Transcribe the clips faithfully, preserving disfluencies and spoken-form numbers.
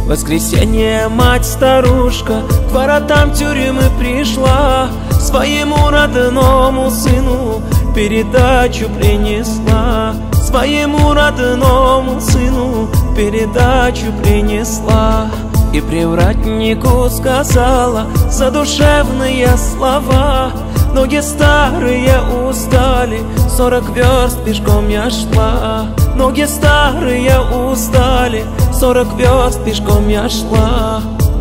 воскресенье мать-старушка к воротам тюрьмы пришла, своему родному сыну передачу принесла, своему родному сыну передачу принесла. И привратнику сказала задушевные слова: ноги старые устали, сорок верст пешком я шла. Ноги старые устали, сорок верст пешком я шла.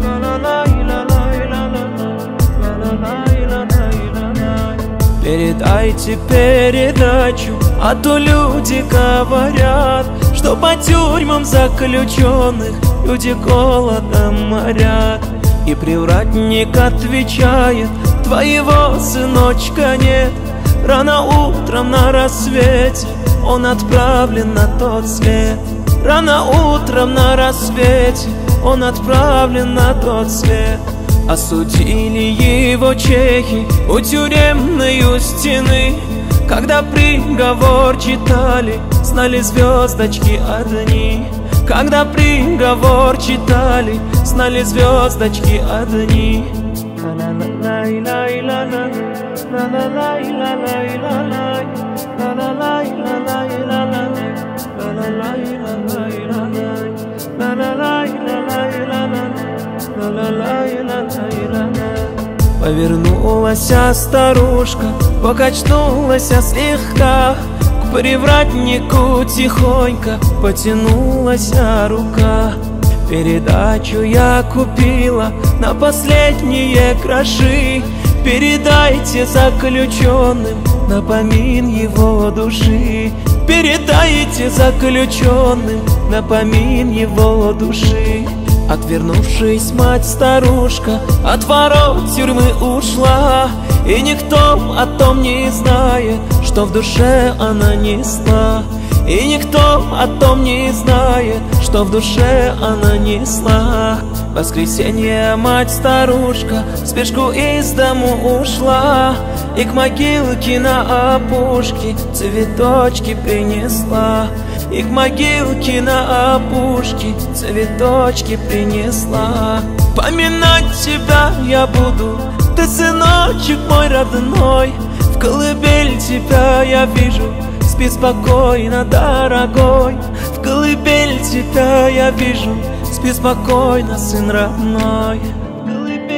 Передайте передачу, а то люди говорят, что по тюрьмам заключенных люди голодом морят. И привратник отвечает: твоего сыночка нет, рано утром на рассвете он отправлен на тот свет. Рано утром на рассвете он отправлен на тот свет. Осудили его чехи у тюремной стены, когда приговор читали, знали звездочки одни. Когда приговор читали, знали звездочки одни. Повернулась старушка, покачнулась слегка, к привратнику тихонько потянулась рука. Передачу я купила на последние гроши, передайте заключенным на помин его души. Передайте заключенным на помин его души. Отвернувшись, мать-старушка от ворот тюрьмы ушла, и никто о том не знает, что в душе она несла. И никто о том не знает, что в душе она несла. В воскресенье мать-старушка в спешку из дому ушла, и к могилке на опушке цветочки принесла. И к могилке на опушке цветочки принесла. Поминать тебя я буду, ты сыночек мой родной, в колыбель тебя я вижу, спи спокойно, дорогой. В колыбель тебя я вижу, спи спокойно, сын родной. В колыбель